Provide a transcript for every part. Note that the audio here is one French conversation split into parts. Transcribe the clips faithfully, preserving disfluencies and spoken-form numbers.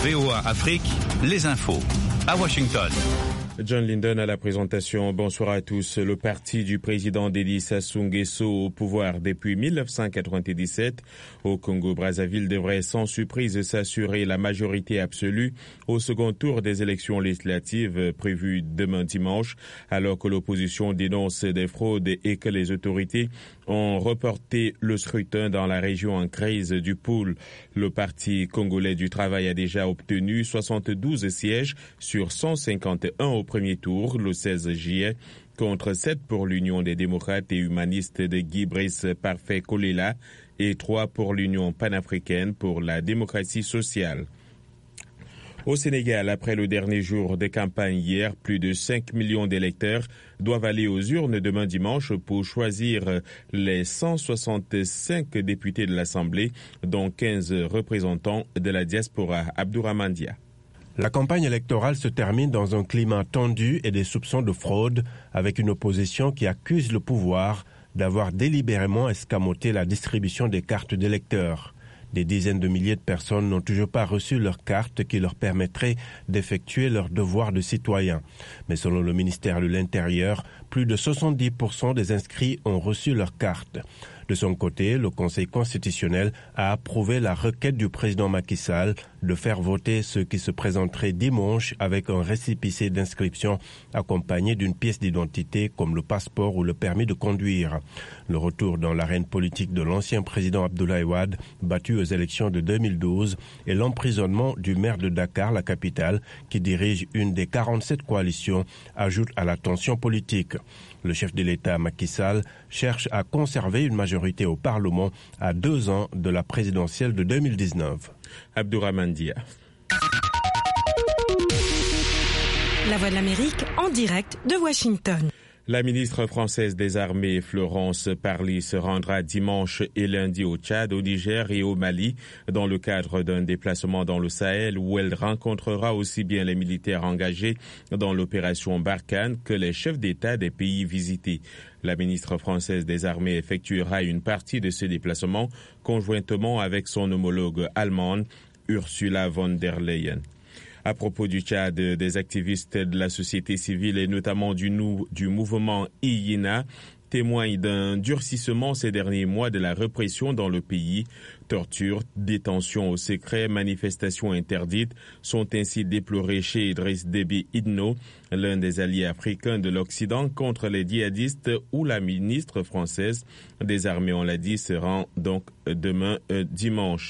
V O A Afrique, les infos. À Washington. John Linden à la présentation. Bonsoir à tous. Le parti du président Denis Sassou Nguesso au pouvoir depuis mille neuf cent quatre-vingt-dix-sept au Congo-Brazzaville devrait sans surprise s'assurer la majorité absolue au second tour des élections législatives prévues demain dimanche, alors que l'opposition dénonce des fraudes et que les autorités ont reporté le scrutin dans la région en crise du Poul. Le Parti congolais du travail a déjà obtenu soixante-douze sièges sur cent cinquante et un au premier tour le seize juillet, contre sept pour l'Union des démocrates et humanistes de Guy Brice Parfait Kolela et trois pour l'Union panafricaine pour la démocratie sociale. Au Sénégal, après le dernier jour de campagne hier, plus de cinq millions d'électeurs doivent aller aux urnes demain dimanche pour choisir les cent soixante-cinq députés de l'Assemblée, dont quinze représentants de la diaspora. Abdourahmane Dia. La campagne électorale se termine dans un climat tendu et des soupçons de fraude, avec une opposition qui accuse le pouvoir d'avoir délibérément escamoté la distribution des cartes d'électeurs. Des dizaines de milliers de personnes n'ont toujours pas reçu leur carte qui leur permettrait d'effectuer leur devoir de citoyen. Mais selon le ministère de l'Intérieur, plus de soixante-dix pour cent des inscrits ont reçu leur carte. De son côté, le Conseil constitutionnel a approuvé la requête du président Macky Sall de faire voter ceux qui se présenteraient dimanche avec un récépissé d'inscription accompagné d'une pièce d'identité comme le passeport ou le permis de conduire. Le retour dans l'arène politique de l'ancien président Abdoulaye Wade, battu aux élections de deux mille douze, et l'emprisonnement du maire de Dakar, la capitale, qui dirige une des quarante-sept coalitions, ajoutent à la tension politique. Le chef de l'État, Macky Sall, cherche à conserver une majorité au Parlement à deux ans de la présidentielle de deux mille dix-neuf. Abdourahmane Dia. La Voix de l'Amérique en direct de Washington. La ministre française des Armées, Florence Parly, se rendra dimanche et lundi au Tchad, au Niger et au Mali, dans le cadre d'un déplacement dans le Sahel où elle rencontrera aussi bien les militaires engagés dans l'opération Barkhane que les chefs d'État des pays visités. La ministre française des Armées effectuera une partie de ce déplacement conjointement avec son homologue allemande, Ursula von der Leyen. À propos du Tchad, des activistes de la société civile et notamment du, nou, du mouvement I Y N A témoignent d'un durcissement ces derniers mois de la répression dans le pays. Torture, détention au secret, manifestations interdites sont ainsi déplorées chez Idriss Déby Itno, l'un des alliés africains de l'Occident contre les djihadistes, où la ministre française des Armées, on l'a dit, se rend donc demain euh, dimanche.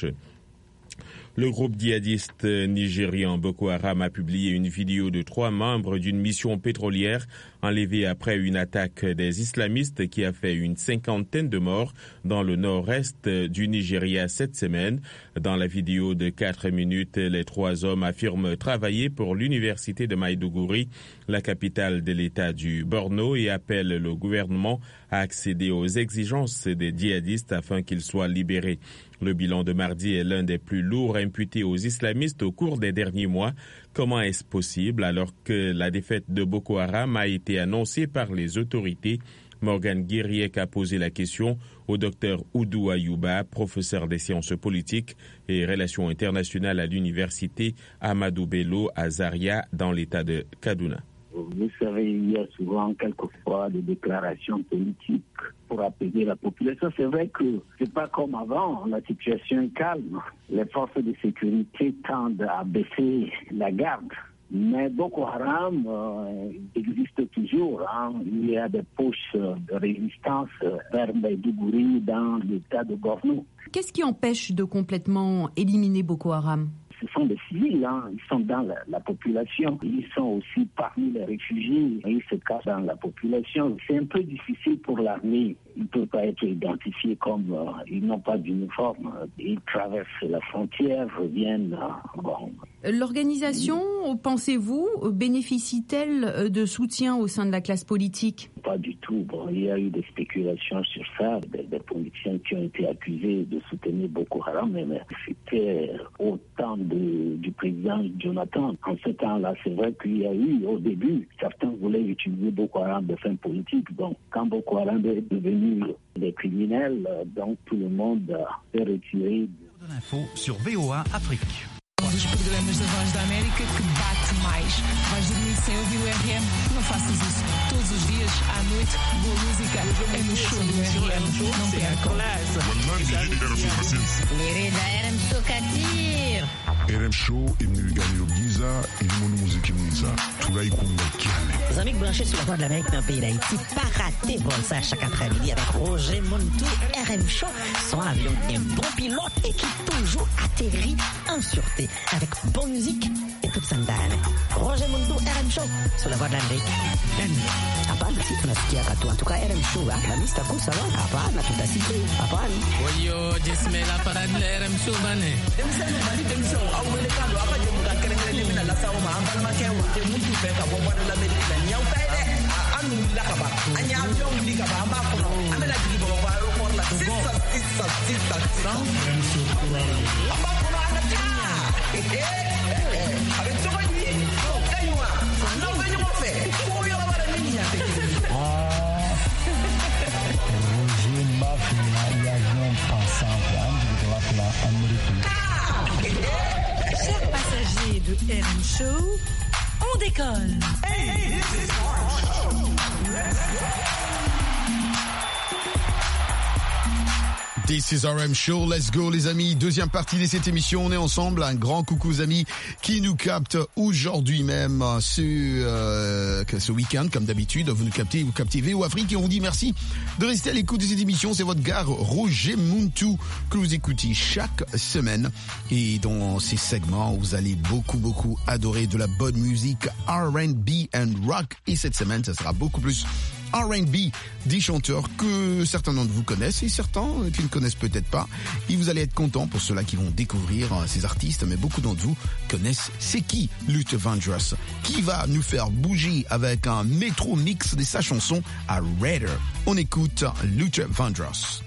Le groupe djihadiste nigérian Boko Haram a publié une vidéo de trois membres d'une mission pétrolière enlevés après une attaque des islamistes qui a fait une cinquantaine de morts dans le nord-est du Nigeria cette semaine. Dans la vidéo de quatre minutes, les trois hommes affirment travailler pour l'université de Maïdougouri, la capitale de l'État du Borno, et appellent le gouvernement à accéder aux exigences des djihadistes afin qu'ils soient libérés. Le bilan de mardi est l'un des plus lourds imputés aux islamistes au cours des derniers mois. Comment est-ce possible alors que la défaite de Boko Haram a été annoncée par les autorités? Morgan Guiriek a posé la question au docteur Oudou Ayouba, professeur des sciences politiques et relations internationales à l'université Ahmadou Bello à Zaria dans l'état de Kaduna. Vous savez, il y a souvent quelquefois des déclarations politiques pour apaiser la population. C'est vrai que c'est pas comme avant, la situation est calme. Les forces de sécurité tendent à baisser la garde. Mais Boko Haram euh, existe toujours. Hein. Il y a des poches de résistance vers Maïdougouri dans l'état de Borno. Qu'est-ce qui empêche de complètement éliminer Boko Haram ? Ce sont des civils, hein. Ils sont dans la, la population, ils sont aussi parmi les réfugiés, ils se cachent dans la population. C'est un peu difficile pour l'armée, ils ne peuvent pas être identifiés comme euh, ils n'ont pas d'uniforme. Ils traversent la frontière, reviennent. Euh, bon. L'organisation, pensez-vous, bénéficie-t-elle de soutien au sein de la classe politique ? Pas du tout. Bon, il y a eu des spéculations sur ça, des, des politiciens qui ont été accusés de soutenir Boko Haram, mais, mais c'était au temps de, du président Jonathan. En ce temps-là, c'est vrai qu'il y a eu, au début, certains voulaient utiliser Boko Haram de fin politique. Donc, quand Boko Haram est devenu des criminels, donc tout le monde s'est retiré. De l'info sur V O A Afrique. dos programas da Voz da América que bate mais. Vais dormir sem ouvir o R M? Não faças isso. Todos os dias, à noite, boa música é no show do R M. Não percam. Querida, R M Show Katir. R M Show est venu gagner le Giza et le monde musique Giza. Tout là, il compte le Les amis branchés sur la Voix de l'Amérique dans le pays d'Haïti, pas rater pour ça chaque après-midi avec Roger Montou, R M Show. Son avion qui est un bon pilote et qui toujours atterrit en sûreté avec bonne musique et toute sa dame. Roger Montou, R M Show sur la Voix de l'Amérique. Hapana, si tunasikia katu. En tout cas, R M Show, la mista kusa wa. Hapana, tutasikia. Hapana. Oyo, jismela parade la R M Show bane. Demisano bali demisano au wele kando apa je muka kerengere mina la sawo ma ambal ma kewa te mutu be ka bo bana la medina nyaw tay de anu la ka ba anya avion li ka ba amba ko amela digi bo ba ro ko la sisa sisa sisa amba ko na na ta avec ce voyez kaywa non ben mo fe ko yo ba la mini ya te Roger Mafia l'avion passant de la plan américain. Chers passagers de R M Show, on décolle. Hey, this is our show. Let's go. This is R M Show, let's go les amis, deuxième partie de cette émission, on est ensemble, un grand coucou aux amis qui nous captent aujourd'hui même, ce, euh, ce week-end comme d'habitude, vous nous captez, vous captez V O Afrique et on vous dit merci de rester à l'écoute de cette émission, c'est votre gars Roger Montou que vous écoutez chaque semaine et dans ces segments vous allez beaucoup beaucoup adorer de la bonne musique R and B and rock et cette semaine ça sera beaucoup plus R and B, des chanteurs que certains d'entre vous connaissent et certains qui ne connaissent peut-être pas. Et vous allez être contents pour ceux-là qui vont découvrir ces artistes, mais beaucoup d'entre vous connaissent c'est qui Luther Vandross, qui va nous faire bouger avec un métro mix de sa chanson à Raider. On écoute Luther Vandross.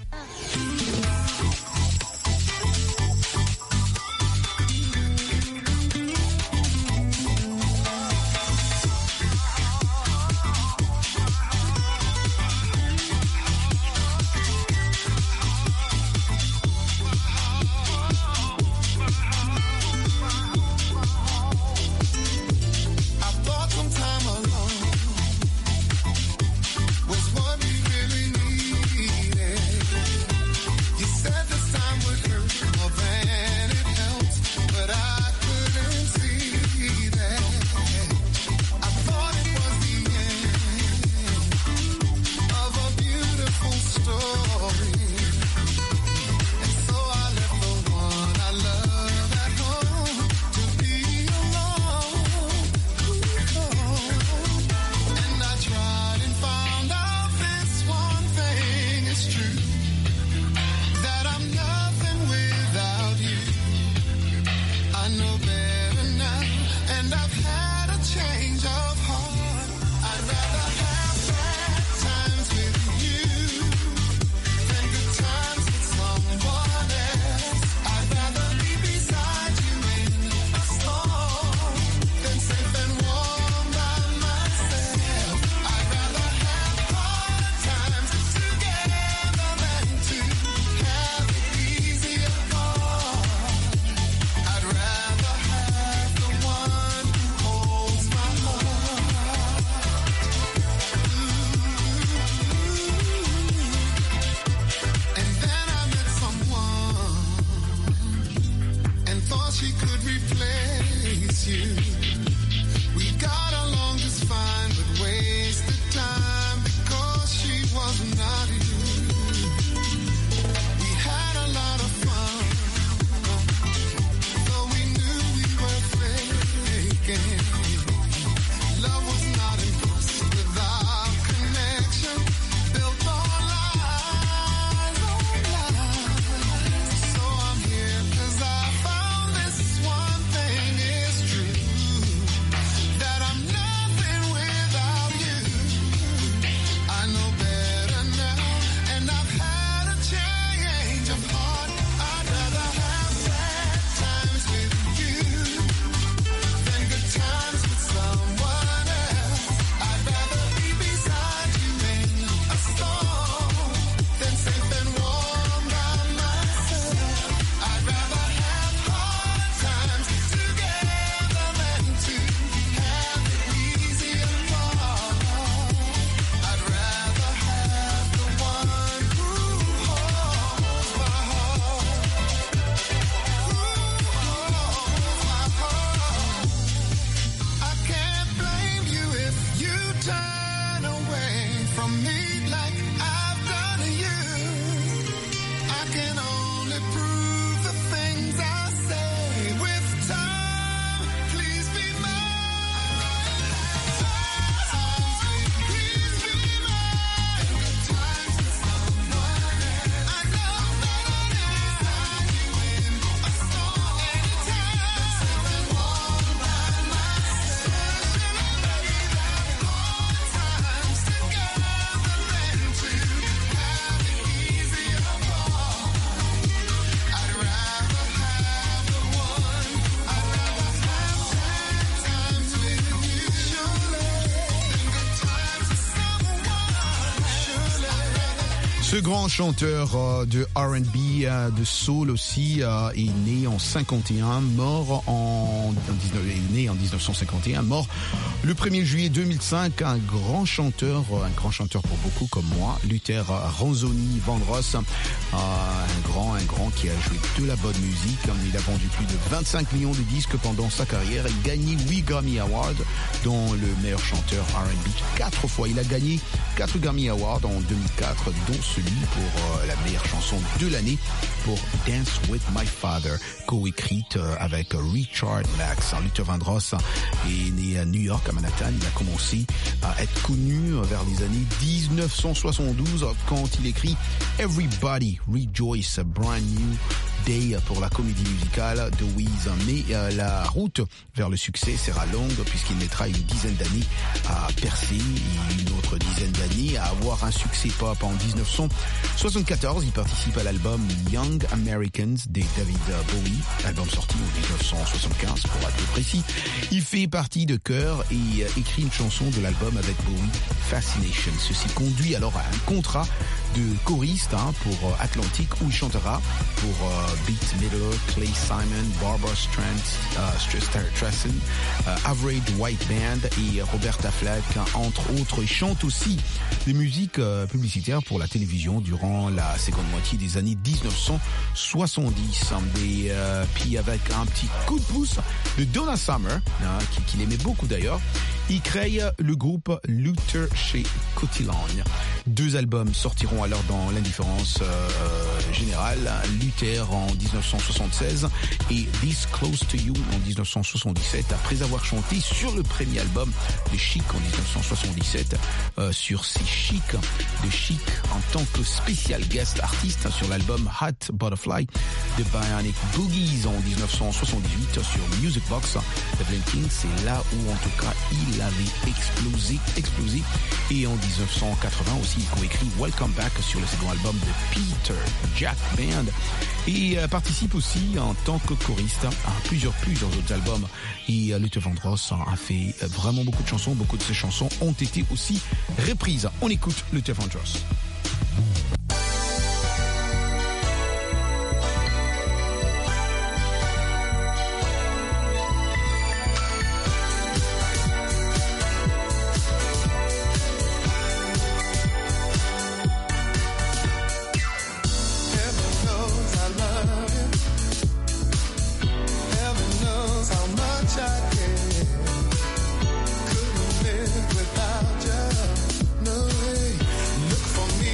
Ce grand chanteur euh, de R and B, euh, de soul aussi, euh, est né en cinquante et un, mort en, en dix-neuf, est né en dix-neuf cent cinquante et un, mort le premier juillet deux mille cinq. Un grand chanteur, un grand chanteur pour beaucoup comme moi, Luther Ranzoni Vandross, euh, un grand, un grand qui a joué de la bonne musique. Il a vendu plus de vingt-cinq millions de disques pendant sa carrière. Il a gagné huit Grammy Awards, dont le meilleur chanteur R and B quatre fois. Il a gagné quatre Grammy Awards en deux mille quatre, dont celui pour euh, la meilleure chanson de l'année pour Dance With My Father, co-écrite euh, avec Richard Max. Luther Vandross est né à New York, à Manhattan. Il a commencé à être connu vers les années dix-neuf cent soixante-douze quand il écrit Everybody Rejoice, a Brand New Day pour la comédie musicale de Wiz. Mais euh, la route vers le succès sera longue puisqu'il mettra une dizaine d'années à percer et une autre dizaine d'années à avoir un succès pop. En dix-neuf cent soixante-quatorze, il participe à l'album Young Americans de David Bowie, album sorti en dix-neuf cent soixante-quinze pour être plus précis. Il fait partie de chœur et euh, écrit une chanson de l'album avec Bowie, Fascination. Ceci conduit alors à un contrat de choriste hein, pour euh, Atlantic où il chantera pour euh, Beat Miller, Clay Simon, Barbara Streisand, euh, Average White Band et Roberta Flack entre autres. Il chante aussi des musiques euh, publicitaires pour la télévision durant la seconde moitié des années dix-neuf cent soixante-dix. Et euh, puis avec un petit coup de pouce de Donna Summer, hein, qui, qu'il aimait beaucoup d'ailleurs, il crée le groupe Luther chez Cotillagne. Deux albums sortiront alors dans l'indifférence euh, générale. Luther en dix-neuf cent soixante-seize et This Close to You en dix-neuf cent soixante-dix-sept. Après avoir chanté sur le premier album de Chic en dix-neuf cent soixante-dix-sept, euh, sur ces Chic de Chic en tant que spécial guest artiste sur l'album Hot Butterfly de Bionic Boogies en dix-neuf cent soixante-dix-huit sur Music Box de King. C'est là où en tout cas il avait explosé, explosé. Et en dix-neuf cent quatre-vingts aussi, il coécrit Welcome Back sur le second album de Peter Jack Band et euh, participe aussi en tant que choriste à plusieurs, plusieurs autres albums. Et euh, Luther Vandross a fait euh, vraiment beaucoup de chansons. Beaucoup de ses chansons ont été aussi reprises. On écoute Luther Vandross. Without you, no way. Look for me.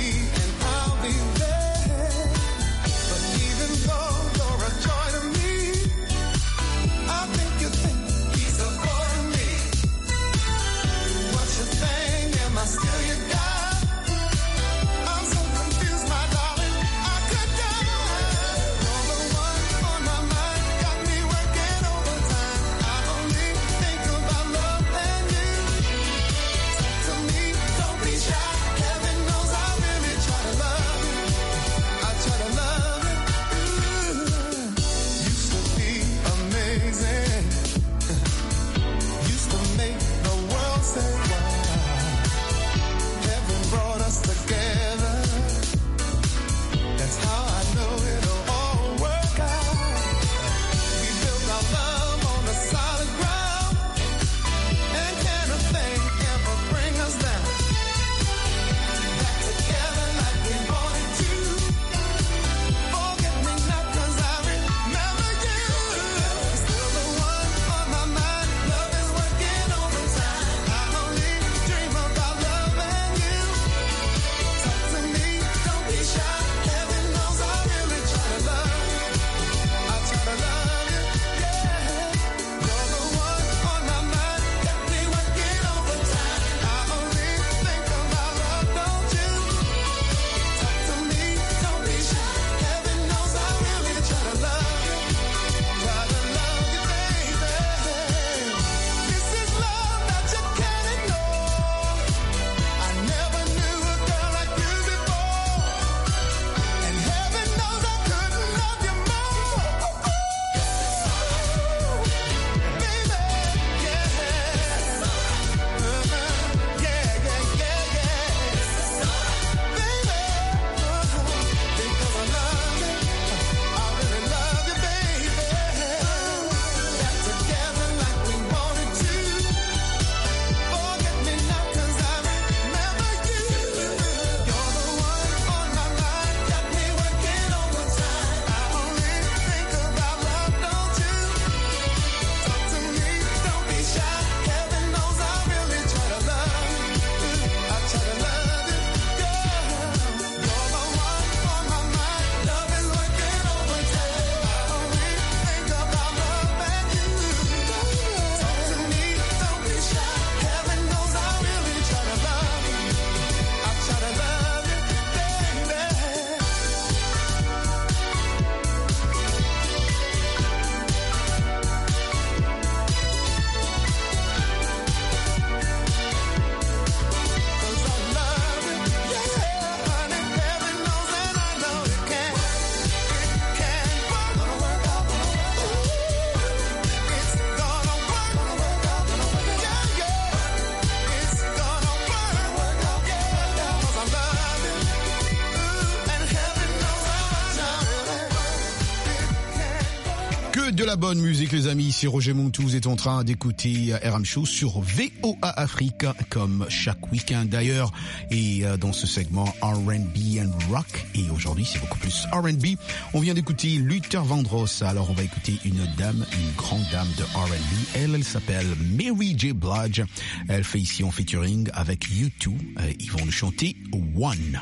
bonne musique les amis, ici Roger Montou, vous êtes en train d'écouter R M Show sur V O A Afrique comme chaque week-end d'ailleurs et dans ce segment R and B and Rock et aujourd'hui c'est beaucoup plus R and B. On vient d'écouter Luther Vandross, alors on va écouter une dame, une grande dame de R and B, elle, elle s'appelle Mary J. Blige, elle fait ici en featuring avec U deux, ils vont nous chanter One.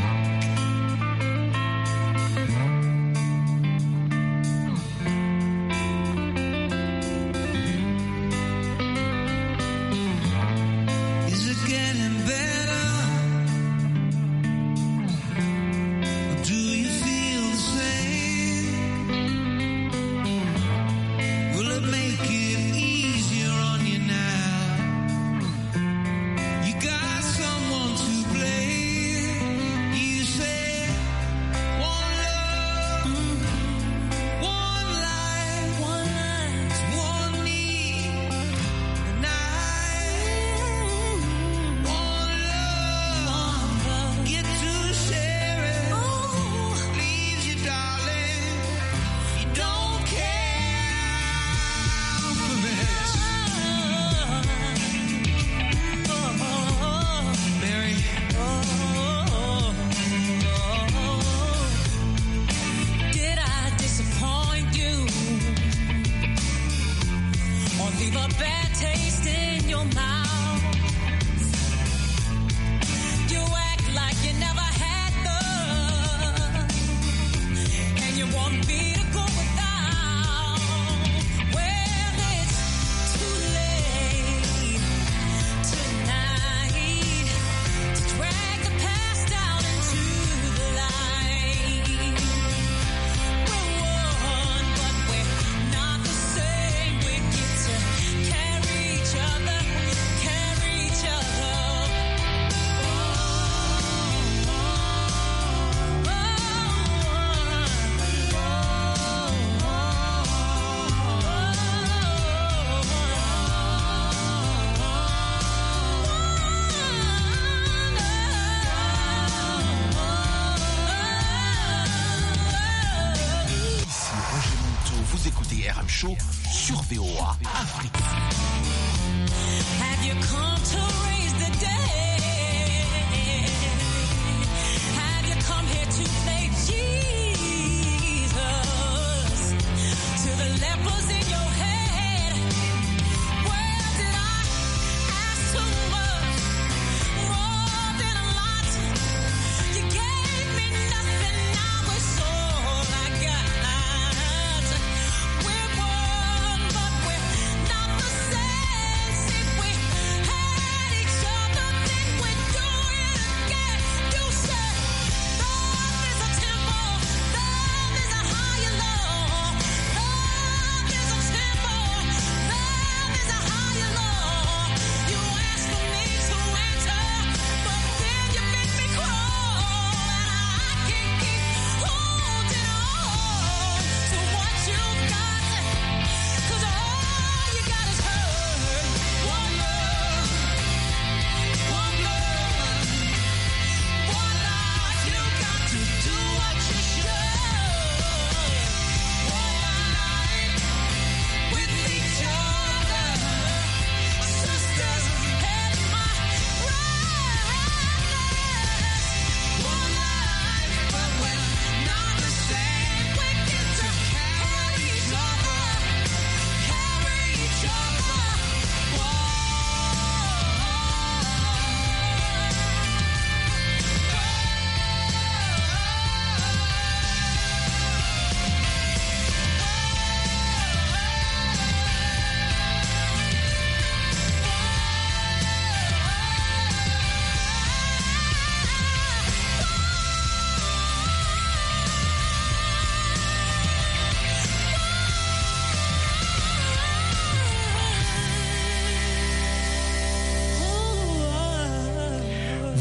Sur V O A Afrique. Have you come to raise the dead? Have you come here to play Jesus? To the lepers in your head. Where did I ask too much? More than a lot. You gave me nothing, now it's all I got. We're one, but we're not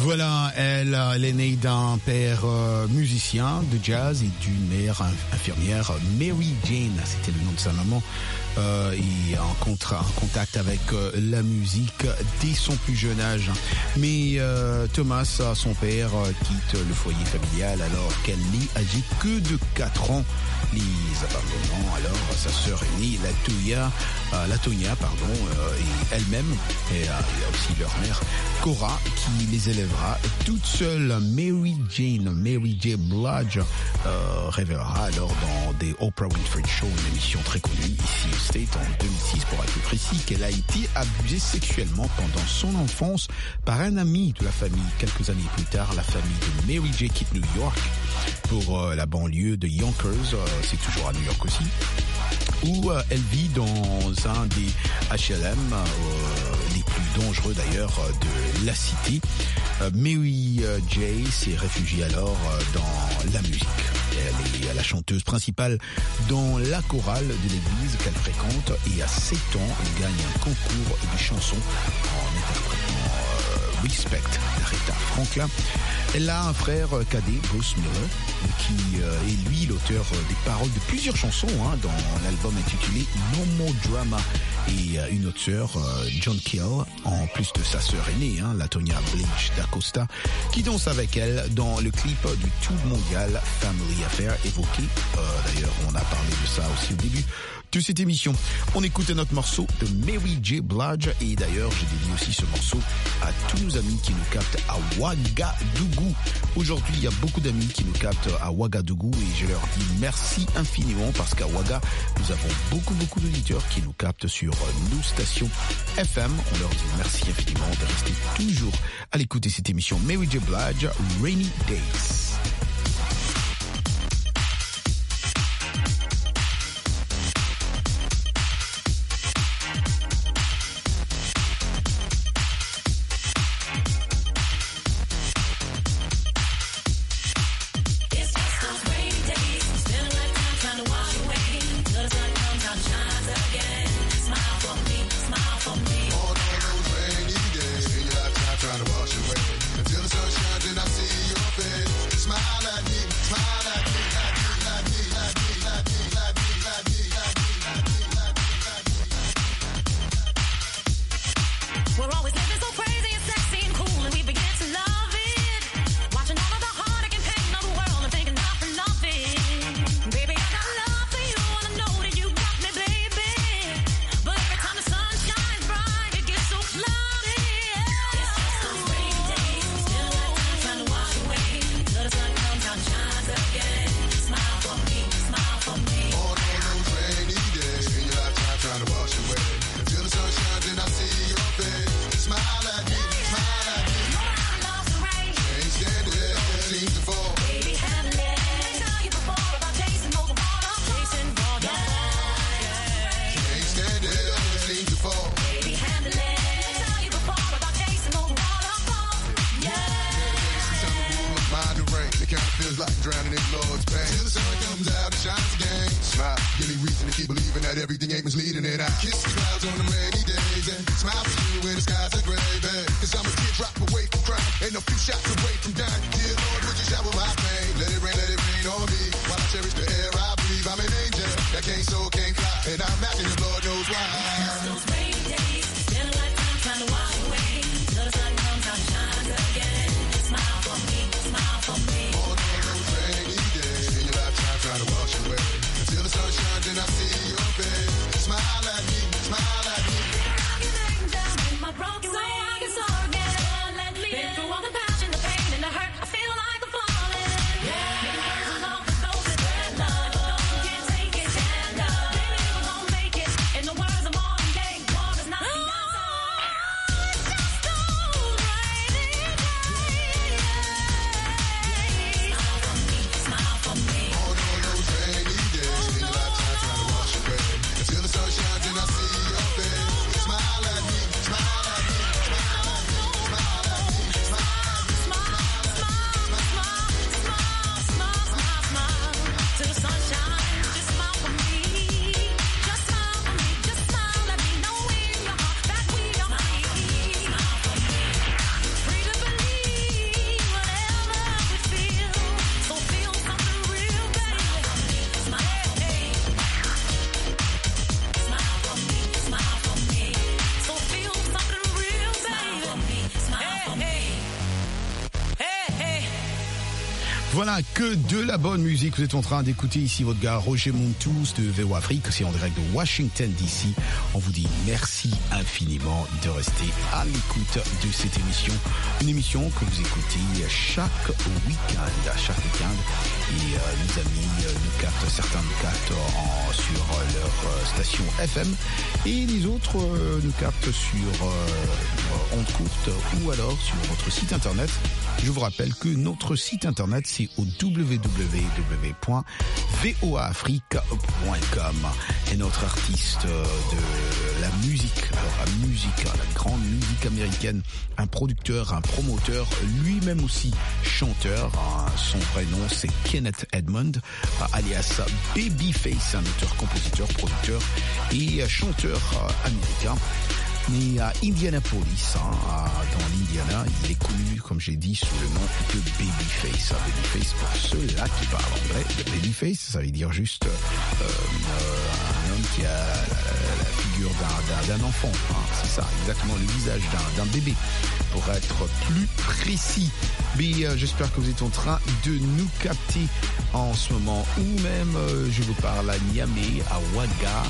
Voilà, elle, elle est née d'un père euh, musicien de jazz et d'une mère infirmière, Mary Jane, c'était le nom de sa maman. Euh, et en, contra, en contact avec euh, la musique dès son plus jeune âge. Mais euh, Thomas, son père, euh, quitte le foyer familial alors qu'elle n'est âgée que de quatre ans. Les abandonnant alors sa sœur aînée, Latoya, euh, Latonia, pardon, euh, et elle-même, et euh, il y a aussi leur mère, Cora, qui les élèvera toute seule. Mary Jane, Mary J. Blige, euh, révélera alors dans des Oprah Winfrey Show, une émission très connue ici au State en deux mille six pour être plus précis, qu'elle a été abusée sexuellement pendant son enfance par un ami de la famille. Quelques années plus tard, la famille de Mary J. quitte New York pour euh, la banlieue de Yonkers, euh, c'est toujours à New York aussi, où euh, elle vit dans un des H L M euh, les plus dangereux d'ailleurs de la cité. Euh, Mary euh, J. s'est réfugiée alors euh, dans la musique. Elle est la chanteuse principale dans la chorale de l'église qu'elle fréquente et à sept ans, elle gagne un concours de chansons en interprétant euh, Respect d'Aretha Franklin. Elle a un frère cadet, Bruce Miller, qui euh, est lui l'auteur des paroles de plusieurs chansons hein, dans l'album intitulé No More Drama, et euh, une autre sœur, euh, John Kill, en plus de sa sœur aînée, hein, Latonia Blige d'Acosta, qui danse avec elle dans le clip du tube mondial Family Affair évoqué. Euh, d'ailleurs, on a parlé de ça aussi au début de cette émission. On écoute notre morceau de Mary J. Blige, et d'ailleurs, je dédie aussi ce morceau à tous nos amis qui nous captent à Ouagadougou. Aujourd'hui, il y a beaucoup d'amis qui nous captent à Ouagadougou et je leur dis merci infiniment parce qu'à Ouaga, nous avons beaucoup, beaucoup d'auditeurs qui nous captent sur nos stations F M. On leur dit merci infiniment de rester toujours à l'écoute de cette émission Mary J. Blige, Rainy Days. Broken way, I can start again. Let me in through all the passion, the pain. Voilà, que de la bonne musique. Vous êtes en train d'écouter ici votre gars Roger Montous de V O Afrique. C'est en direct de Washington D C. On vous dit merci infiniment de rester à l'écoute de cette émission. Une émission que vous écoutez chaque week-end. Chaque week-end. Et euh, nos amis euh, nous captent, certains nous captent en, sur leur euh, station F M. Et les autres euh, nous captent sur euh, ondes courtes ou alors sur votre site internet. Je vous rappelle que notre site internet, c'est au w w w point v o a afrique point com. Et notre artiste de la musique, alors la musique, la grande musique américaine, un producteur, un promoteur, lui-même aussi chanteur. Son vrai nom, c'est Kenneth Edmond, alias Babyface, un auteur, compositeur, producteur et chanteur américain. Né à Indianapolis, hein, dans l'Indiana, il est connu, comme j'ai dit, sous le nom de Babyface. Babyface, pour ceux-là qui parlent anglais, Babyface, ça veut dire juste euh, euh, un homme qui a la, la, la figure d'un, d'un, d'un enfant. Hein, c'est ça, exactement, le visage d'un, d'un bébé, pour être plus précis. Mais euh, j'espère que vous êtes en train de nous capter en ce moment, ou même, euh, je vous parle à Niamey, à Ouaga,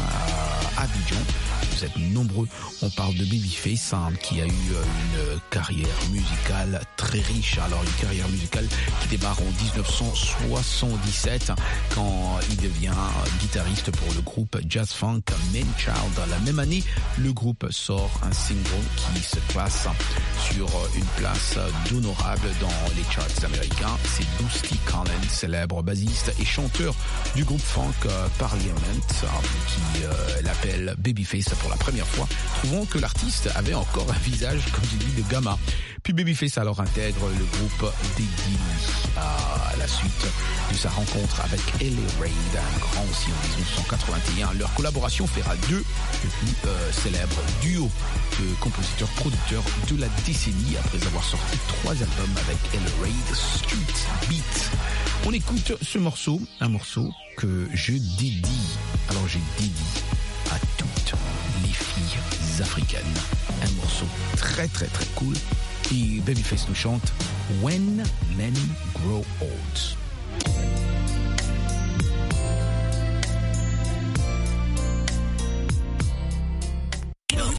à Abidjan. Vous êtes nombreux. On parle de Babyface, hein, qui a eu une carrière musicale très riche. Alors une carrière musicale qui démarre en dix-neuf cent soixante-dix-sept quand il devient guitariste pour le groupe Jazz Funk Manchild. La même année, le groupe sort un single qui se classe sur une place d'honorable dans les charts américains. C'est Boosty Collins, célèbre bassiste et chanteur du groupe funk Parliament, hein, qui euh, l'appelle Babyface pour la première fois, trouvant que l'artiste avait encore un visage, comme j'ai dit, de gamin. Puis Babyface alors intègre le groupe des Gilly à la suite de sa rencontre avec L A Reid, un grand aussi en dix-neuf cent quatre-vingt-un. Leur collaboration fera d'eux le plus euh, célèbre duo de compositeurs-producteurs de la décennie après avoir sorti trois albums avec L A Reid, Street Beat. On écoute ce morceau, un morceau que je dédie, alors j'ai dédié à toutes les filles africaines. Un morceau très très très cool. Et Babyface nous chante When Men Grow Old.